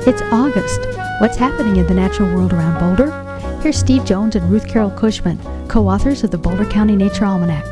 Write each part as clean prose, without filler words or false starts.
It's August. What's happening in the natural world around Boulder? Here's Steve Jones and Ruth Carol Cushman, co-authors of the Boulder County Nature Almanac.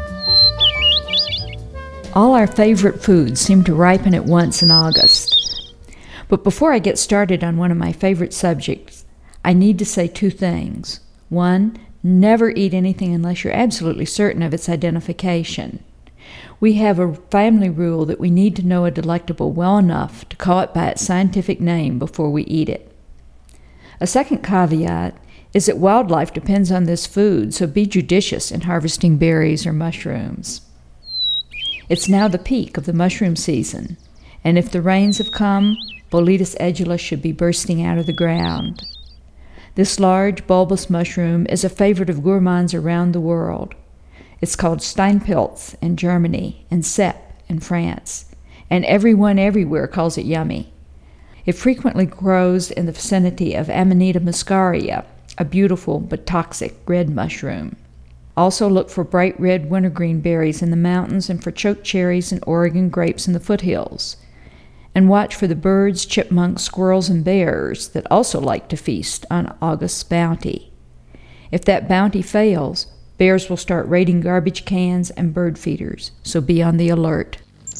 All our favorite foods seem to ripen at once in August. But before I get started on one of my favorite subjects, I need to say two things. One, never eat anything unless you're absolutely certain of its identification. We have a family rule that we need to know a delectable well enough to call it by its scientific name before we eat it. A second caveat is that wildlife depends on this food, so be judicious in harvesting berries or mushrooms. It's now the peak of the mushroom season, and if the rains have come, Boletus edulis should be bursting out of the ground. This large, bulbous mushroom is a favorite of gourmands around the world. It's called Steinpilz in Germany and Cep in France, and everyone everywhere calls it yummy. It frequently grows in the vicinity of Amanita muscaria, a beautiful but toxic red mushroom. Also look for bright red wintergreen berries in the mountains and for choke cherries and Oregon grapes in the foothills. And watch for the birds, chipmunks, squirrels, and bears that also like to feast on August's bounty. If that bounty fails, bears will start raiding garbage cans and bird feeders, so be on the alert.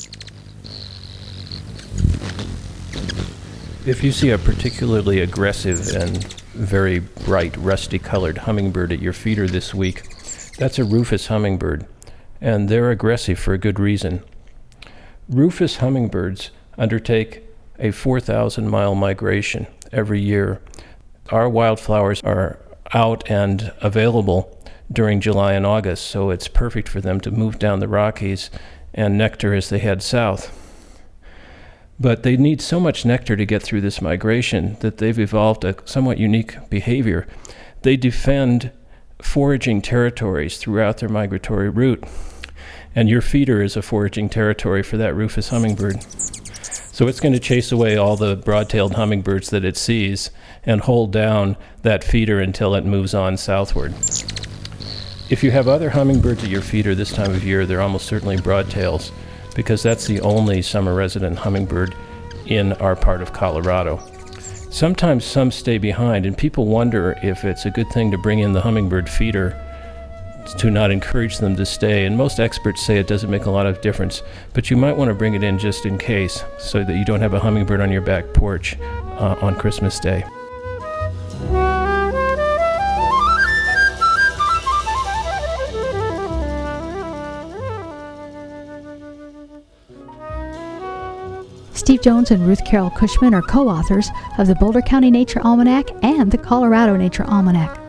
If you see a particularly aggressive and very bright rusty-colored hummingbird at your feeder this week, that's a rufous hummingbird, and they're aggressive for a good reason. Rufous hummingbirds undertake a 4,000-mile migration every year. Our wildflowers are out and available during July and August, so it's perfect for them to move down the Rockies and nectar as they head south. But they need so much nectar to get through this migration that they've evolved a somewhat unique behavior. They defend foraging territories throughout their migratory route, and your feeder is a foraging territory for that rufous hummingbird. So it's going to chase away all the broad-tailed hummingbirds that it sees and hold down that feeder until it moves on southward. If you have other hummingbirds at your feeder this time of year, they're almost certainly broadtails, because that's the only summer resident hummingbird in our part of Colorado. Sometimes some stay behind, and people wonder if it's a good thing to bring in the hummingbird feeder to not encourage them to stay, and most experts say it doesn't make a lot of difference, but you might want to bring it in just in case, so that you don't have a hummingbird on your back porch on Christmas Day. Steve Jones and Ruth Carol Cushman are co-authors of the Boulder County Nature Almanac and the Colorado Nature Almanac.